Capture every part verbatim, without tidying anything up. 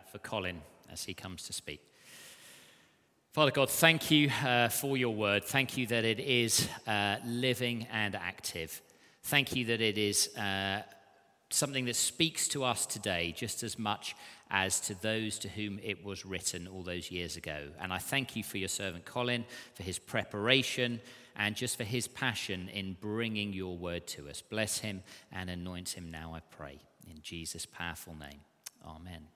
for Colin as he comes to speak. Father God, thank you uh, for your word. Thank you that it is uh, living and active. Thank you that it is uh, something that speaks to us today just as much as to those to whom it was written all those years ago. And I thank you for your servant Colin, for his preparation, and just for his passion in bringing your word to us. Bless him and anoint him now, I pray. In Jesus' powerful name, amen.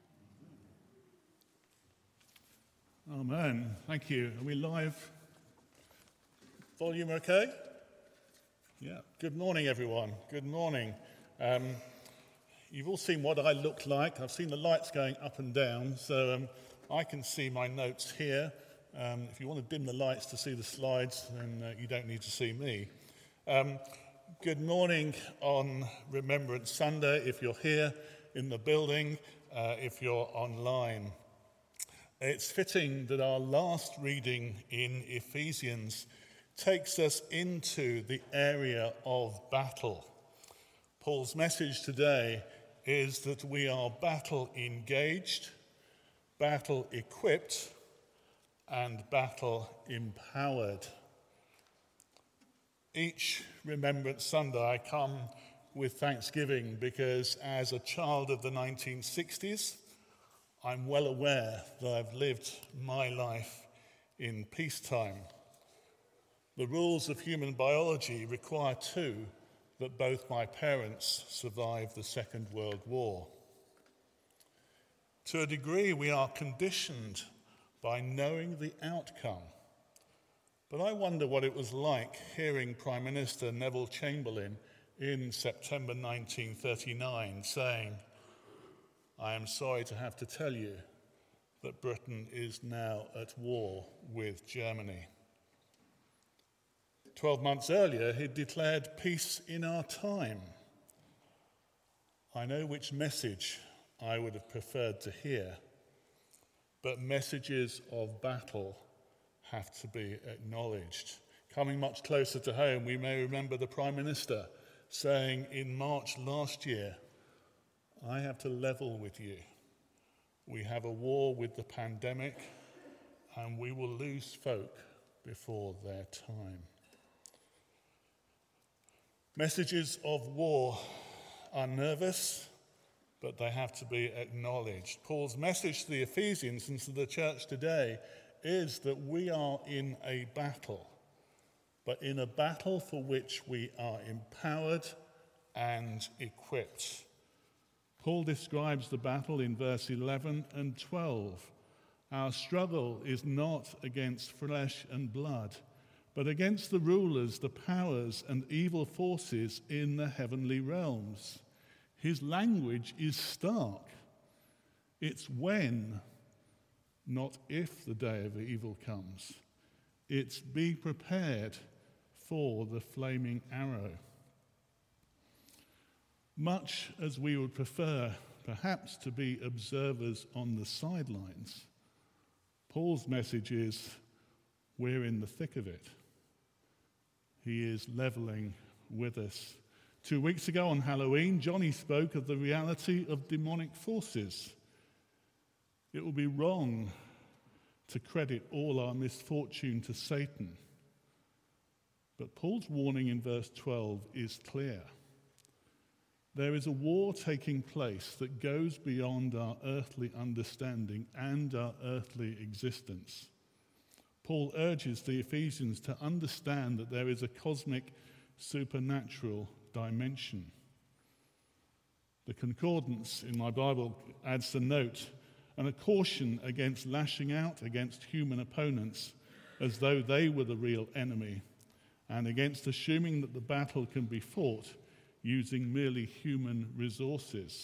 Amen. Thank you. Are we live? Volume okay? Yeah. Good morning, everyone. Good morning. Um, you've all seen what I look like. I've seen the lights going up and down, so um, I can see my notes here. Um, if you want to dim the lights to see the slides, then uh, you don't need to see me. Um, good morning on Remembrance Sunday, if you're here in the building, uh, if you're online. It's fitting that our last reading in Ephesians takes us into the area of battle. Paul's message today is that we are battle engaged, battle equipped, and battle empowered. Each Remembrance Sunday I come with thanksgiving because as a child of the nineteen sixties, I'm well aware that I've lived my life in peacetime. The rules of human biology require, too, that both my parents survived the Second World War. To a degree, we are conditioned by knowing the outcome. But I wonder what it was like hearing Prime Minister Neville Chamberlain in September nineteen thirty-nine saying, "I am sorry to have to tell you that Britain is now at war with Germany." Twelve months earlier, he declared peace in our time. I know which message I would have preferred to hear, but messages of battle have to be acknowledged. Coming much closer to home, we may remember the Prime Minister saying in March last year, "I have to level with you. We have a war with the pandemic, and we will lose folk before their time." Messages of war are nervous, but they have to be acknowledged. Paul's message to the Ephesians and to the church today is that we are in a battle, but in a battle for which we are empowered and equipped. Paul describes the battle in verse eleven and twelve. Our struggle is not against flesh and blood, but against the rulers, the powers, and evil forces in the heavenly realms. His language is stark. It's when, not if, the day of evil comes. It's be prepared for the flaming arrow. Much as we would prefer, perhaps, to be observers on the sidelines, Paul's message is, we're in the thick of it. He is leveling with us. Two weeks ago on Halloween, Johnny spoke of the reality of demonic forces. It will be wrong to credit all our misfortune to Satan. But Paul's warning in verse twelve is clear. There is a war taking place that goes beyond our earthly understanding and our earthly existence. Paul urges the Ephesians to understand that there is a cosmic, supernatural dimension. The concordance in my Bible adds the note and a caution against lashing out against human opponents as though they were the real enemy, and against assuming that the battle can be fought using merely human resources.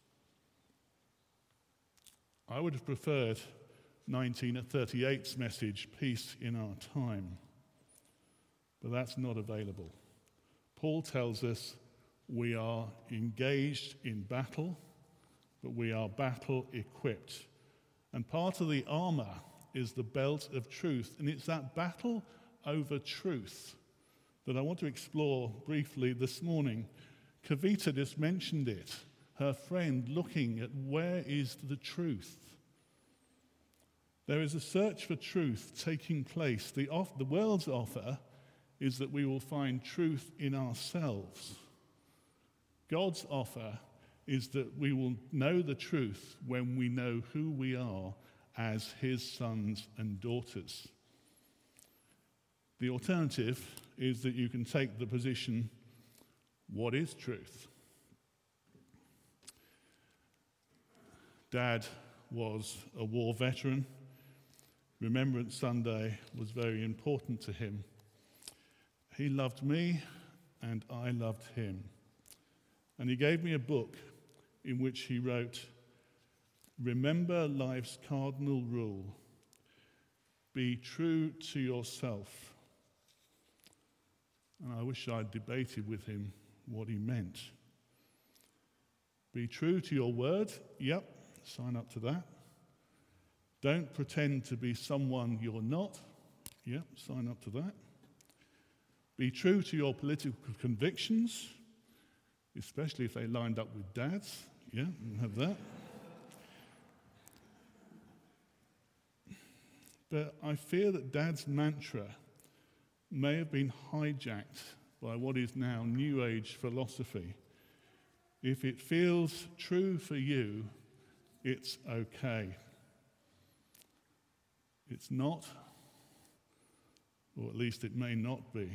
I would have preferred nineteen thirty-eight's message, peace in our time, but that's not available. Paul tells us we are engaged in battle, but we are battle equipped. And part of the armor is the belt of truth, and it's that battle over truth that I want to explore briefly this morning. Kavita just mentioned it. her friend looking at where is the truth. There is a search for truth taking place. The, off, the world's offer is that we will find truth in ourselves. God's offer is that we will know the truth when we know who we are as his sons and daughters. The alternative is that you can take the position, what is truth? Dad was a war veteran. Remembrance Sunday was very important to him. He loved me and I loved him. And he gave me a book in which he wrote, "Remember life's cardinal rule. Be true to yourself." And I wish I'd debated with him what he meant. Be true to your word. Yep, sign up to that. Don't pretend to be someone you're not. Yep, sign up to that. Be true to your political convictions, especially if they lined up with Dad's. Yeah, we'll have that. But I fear that Dad's mantra may have been hijacked by what is now New Age philosophy. If it feels true for you, it's okay. It's not, or at least it may not be.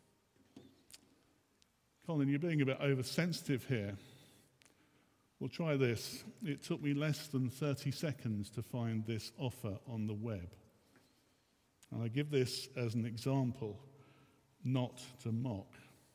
Colin, you're being a bit oversensitive here. Well, try this. It took me less than thirty seconds to find this offer on the web. And I give this as an example, not to mock.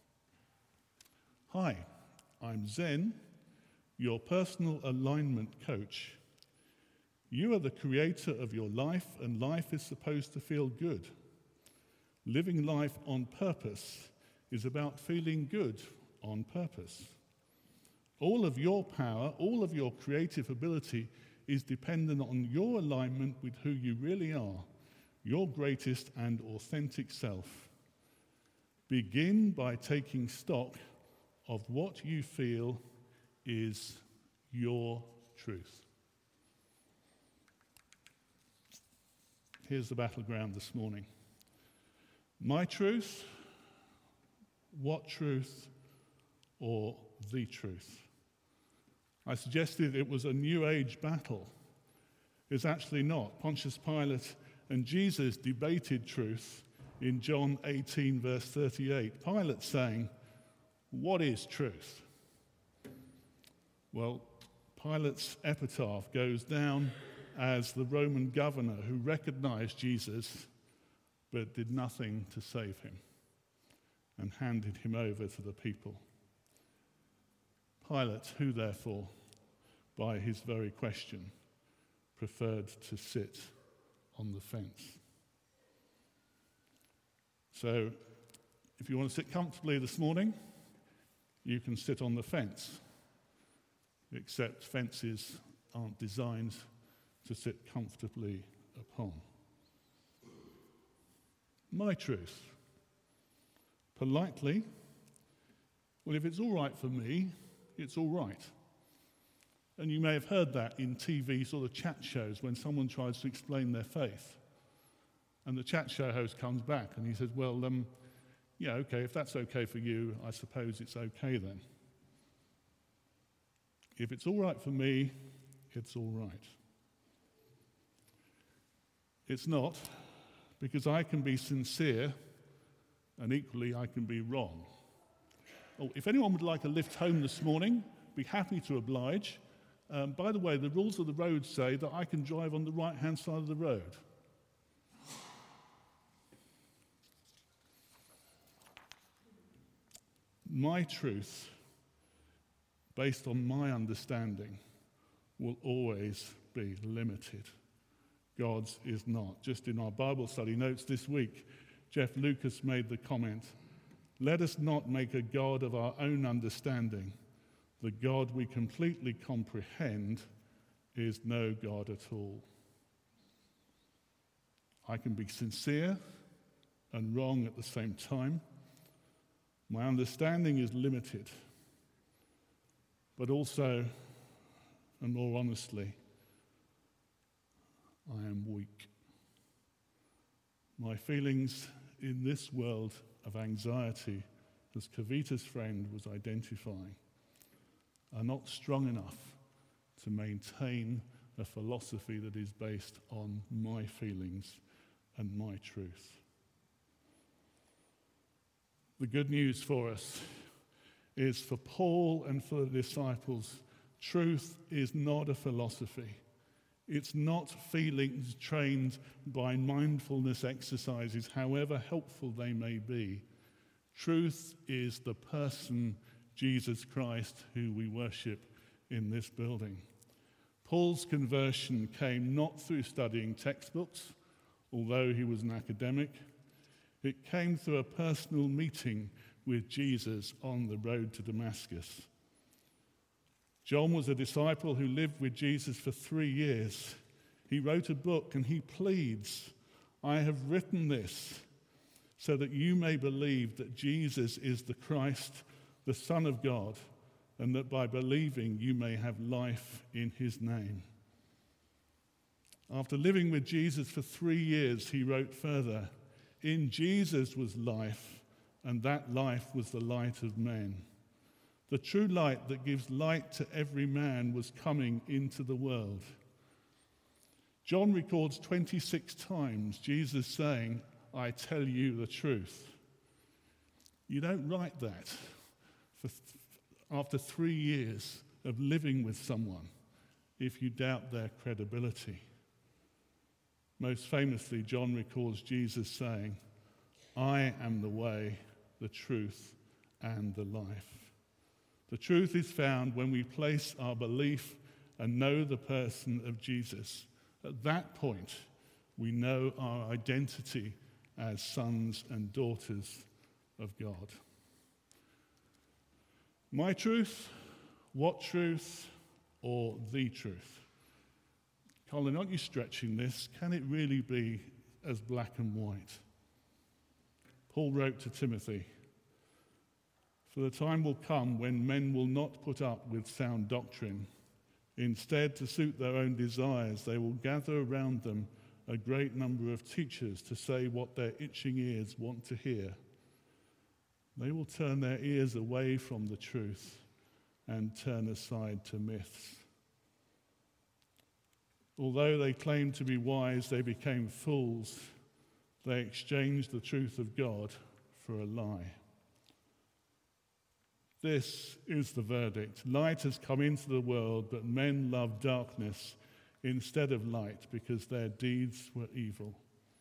Hi, I'm Zen, your personal alignment coach. You are the creator of your life, and life is supposed to feel good. Living life on purpose is about feeling good on purpose. All of your power, all of your creative ability is dependent on your alignment with who you really are, your greatest and authentic self. Begin by taking stock of what you feel is your truth. Here's the battleground this morning. My truth, what truth, or the truth? I suggested it was a New Age battle. It's actually not. Pontius Pilate and Jesus debated truth in John eighteen, verse thirty-eight. Pilate saying, "What is truth?" Well, Pilate's epitaph goes down as the Roman governor who recognized Jesus but did nothing to save him and handed him over to the people. Pilate, who therefore, by his very question, preferred to sit on the fence. So, if you want to sit comfortably this morning, you can sit on the fence, except fences aren't designed to sit comfortably upon. My truth. Politely, well, if it's all right for me, it's all right. And you may have heard that in T V sort of chat shows when someone tries to explain their faith. And the chat show host comes back and he says, well, um, yeah, okay, if that's okay for you, I suppose it's okay then. If it's all right for me, it's all right. It's not, because I can be sincere and equally I can be wrong. Oh, if anyone would like a lift home this morning, be happy to oblige. Um, by the way, the rules of the road say that I can drive on the right-hand side of the road. My truth, based on my understanding, will always be limited. God's is not. Just in our Bible study notes this week, Jeff Lucas made the comment, "Let us not make a God of our own understanding. The God we completely comprehend is no God at all." I can be sincere and wrong at the same time. My understanding is limited. but also, and more honestly, I am weak. My feelings in this world of anxiety, as Kavita's friend was identifying, are not strong enough to maintain a philosophy that is based on my feelings and my truth. The good news for us is for Paul and for the disciples, truth is not a philosophy. It's not feelings trained by mindfulness exercises, however helpful they may be. Truth is the person, Jesus Christ, who we worship in this building. Paul's conversion came not through studying textbooks, although he was an academic. It came through a personal meeting with Jesus on the road to Damascus. John was a disciple who lived with Jesus for three years. He wrote a book and he pleads, I have written this so that you may believe that Jesus is the Christ, the Son of God, and that by believing you may have life in his name. After living with Jesus for three years, he wrote further, in Jesus was life, and that life was the light of men. The true light that gives light to every man was coming into the world. John records twenty-six times Jesus saying, I tell you the truth. You don't write that for th- after three years of living with someone if you doubt their credibility. Most famously, John records Jesus saying, I am the way, the truth, and the life. The truth is found when we place our belief and know the person of Jesus. At that point, we know our identity as sons and daughters of God. My truth, what truth, or the truth? Colin, aren't you stretching this? Can it really be as black and white? Paul wrote to Timothy, for the time will come when men will not put up with sound doctrine. Instead, to suit their own desires, they will gather around them a great number of teachers to say what their itching ears want to hear. They will turn their ears away from the truth and turn aside to myths. Although they claimed to be wise, they became fools. They exchanged the truth of God for a lie. This is the verdict. Light has come into the world, but men love darkness instead of light because their deeds were evil.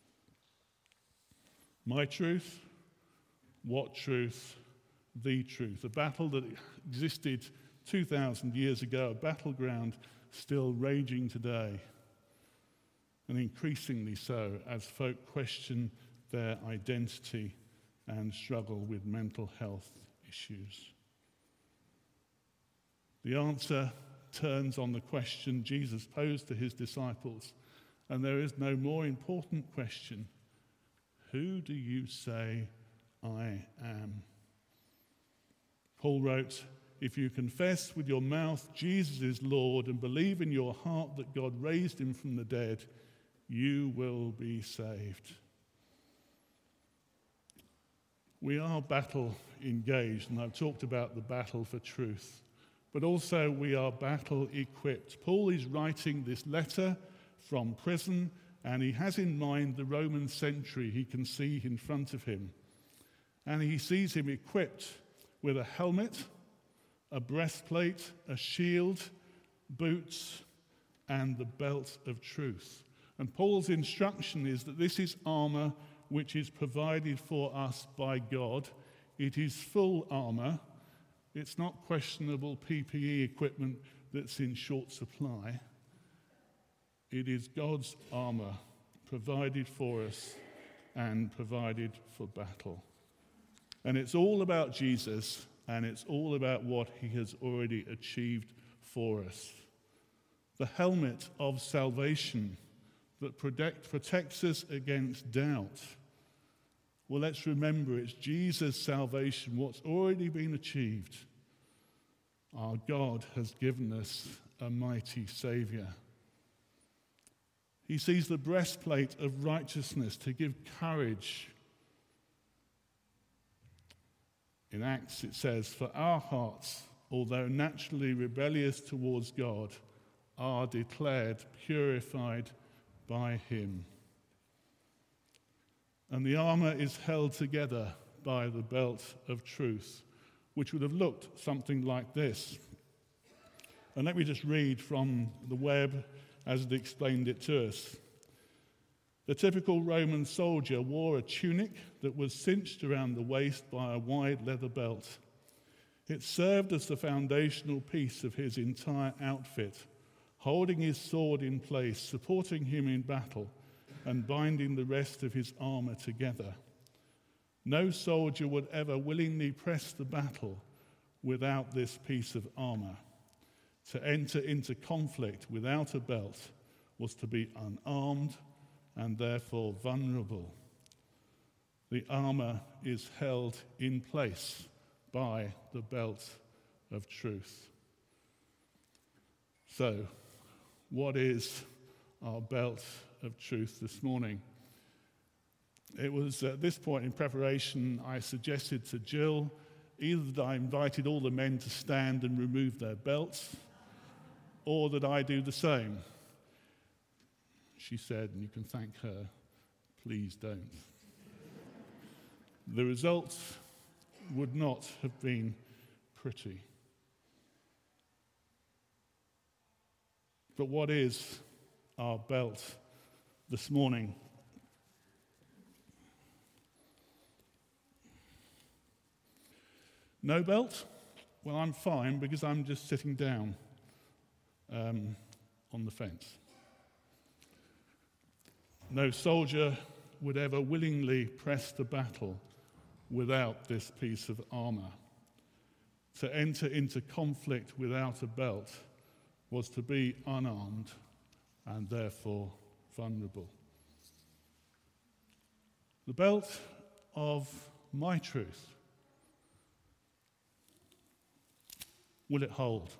My truth, what truth, the truth. A battle that existed two thousand years ago, a battleground still raging today, and increasingly so as folk question their identity and struggle with mental health issues. The answer turns on the question Jesus posed to his disciples, and there is no more important question. Who do you say I am? Paul wrote, if you confess with your mouth Jesus is Lord and believe in your heart that God raised him from the dead, you will be saved. We are battle engaged, and I've talked about the battle for truth. But also we are battle equipped. Paul is writing this letter from prison, and he has in mind the Roman sentry he can see in front of him. And he sees him equipped with a helmet, a breastplate, a shield, boots, and the belt of truth. And Paul's instruction is that this is armor which is provided for us by God. It is full armor. It's not questionable P P E equipment that's in short supply. It is God's armor provided for us and provided for battle. And it's all about Jesus, and it's all about what he has already achieved for us. The helmet of salvation that protect, protects us against doubt. Well, let's remember it's Jesus' salvation, what's already been achieved. Our God has given us a mighty Saviour. He sees the breastplate of righteousness to give courage. In Acts it says, "For our hearts, although naturally rebellious towards God, are declared purified by him." And the armour is held together by the belt of truth, which would have looked something like this. And let me just read from the web as it explained it to us. The typical Roman soldier wore a tunic that was cinched around the waist by a wide leather belt. It served as the foundational piece of his entire outfit, holding his sword in place, supporting him in battle, and binding the rest of his armor together. No soldier would ever willingly press the battle without this piece of armor. To enter into conflict without a belt was to be unarmed and therefore vulnerable. The armor is held in place by the belt of truth. So, what is our belt of truth this morning? It was at this point in preparation I suggested to Jill either that I invited all the men to stand and remove their belts, or that I do the same. She said, and you can thank her, please don't. The results would not have been pretty. But what is our belt this morning? No belt? Well, I'm fine because I'm just sitting down um, on the fence. No soldier would ever willingly press the battle without this piece of armor. To enter into conflict without a belt was to be unarmed and therefore vulnerable. The belt of my truth, will it hold?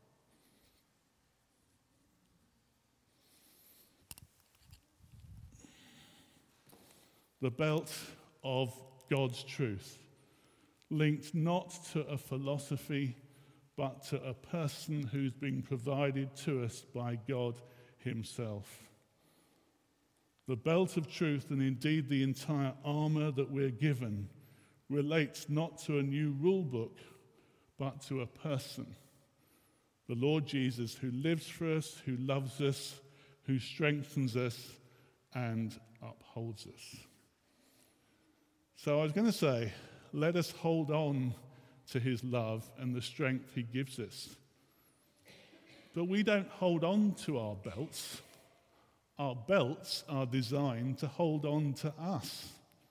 The belt of God's truth, linked not to a philosophy, but to a person who's been provided to us by God himself. The belt of truth, and indeed the entire armor that we're given, relates not to a new rule book, but to a person, the Lord Jesus, who lives for us, who loves us, who strengthens us, and upholds us. So I was going to say, let us hold on to his love and the strength he gives us. But we don't hold on to our belts. Our belts are designed to hold on to us.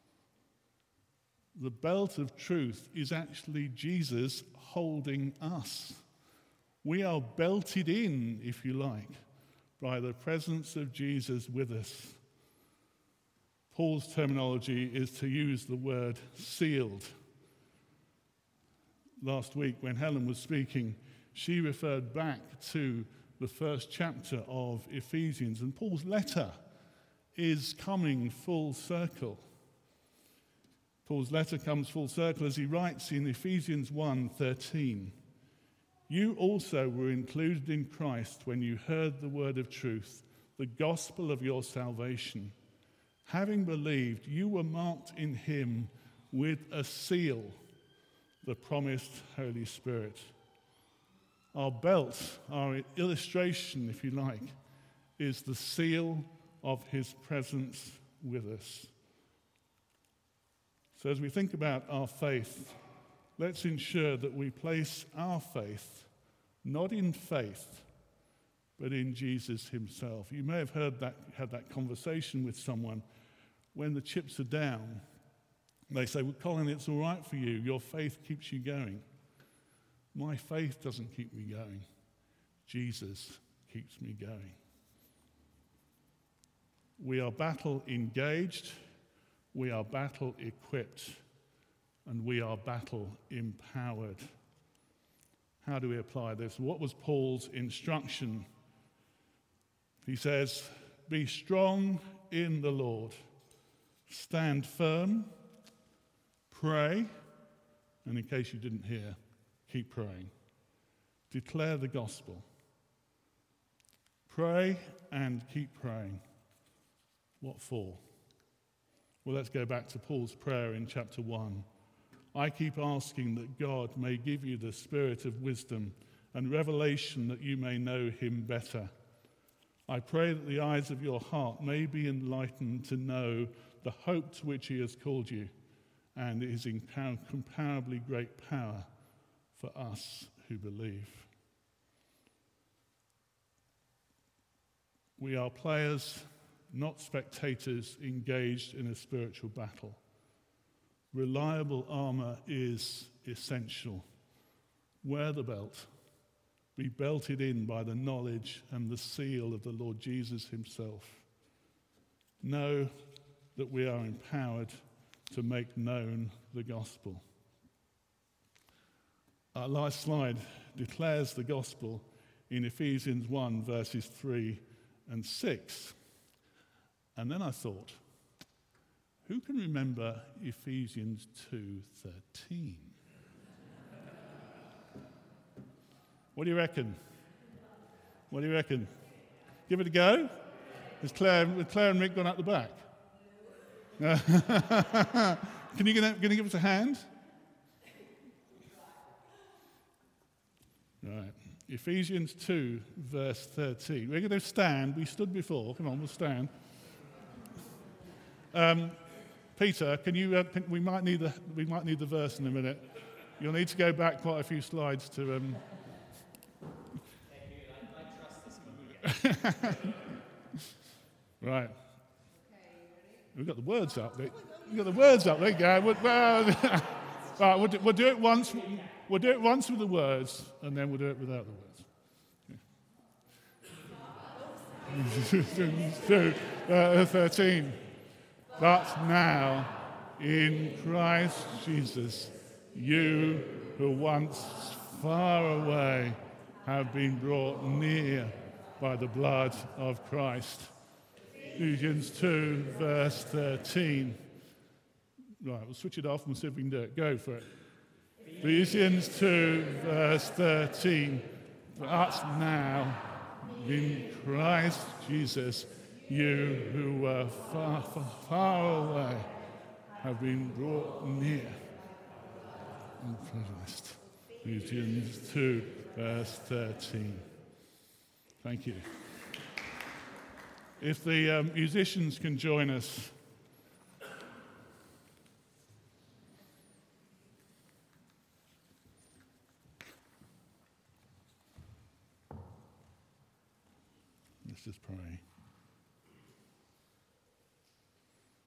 The belt of truth is actually Jesus holding us. We are belted in, if you like, by the presence of Jesus with us. Paul's terminology is to use the word sealed. Last week when Helen was speaking, she referred back to the first chapter of Ephesians, and Paul's letter is coming full circle. Paul's letter comes full circle as he writes in Ephesians one thirteen, "You also were included in Christ when you heard the word of truth, the gospel of your salvation. Having believed, you were marked in him with a seal, the promised Holy Spirit." Our belt, our illustration, if you like, is the seal of his presence with us. So as we think about our faith, let's ensure that we place our faith not in faith, but in Jesus himself. You may have heard that, had that conversation with someone when the chips are down. They say, "Well, Colin, it's all right for you. Your faith keeps you going." My faith doesn't keep me going. Jesus keeps me going. We are battle engaged, we are battle equipped, and we are battle empowered. How do we apply this? What was Paul's instruction? He says, be strong in the Lord. Stand firm. Pray. And in case you didn't hear, keep praying. Declare the gospel. Pray and keep praying. What for? Well, let's go back to Paul's prayer in chapter one. I keep asking that God may give you the spirit of wisdom and revelation that you may know him better. I pray that the eyes of your heart may be enlightened to know the hope to which he has called you and his incomparably great power for us who believe. We are players, not spectators, engaged in a spiritual battle. Reliable armor is essential. Wear the belt. Be belted in by the knowledge and the seal of the Lord Jesus himself. Know that we are empowered to make known the gospel. Our last slide declares the gospel in Ephesians one, verses three and six. And then I thought, who can remember Ephesians two thirteen? What do you reckon? What do you reckon? Give it a go? Has Claire, has Claire and Rick gone out the back? Can you, can you give us a hand? Right. Ephesians two, verse thirteen. We're going to stand. We stood before. Come on, we'll stand. Um, Peter, can you? Uh, can, we might need the we might need the verse in a minute. You'll need to go back quite a few slides to. Um... Right. We've got the words up. We've got the words up. There you go. Well, right, we'll do, we'll do it once. We'll do it once with the words, and then we'll do it without the words. Okay. uh, thirteen. But now, in Christ Jesus, you who once far away have been brought near by the blood of Christ. Ephesians two, verse thirteen. Right, we'll switch it off and we'll see if we can do it. Go for it. Ephesians two, verse thirteen. But now, in Christ Jesus, you who were far, far, far away have been brought near in Christ. Ephesians two, verse thirteen. Thank you. If the um, musicians can join us. Let's just pray.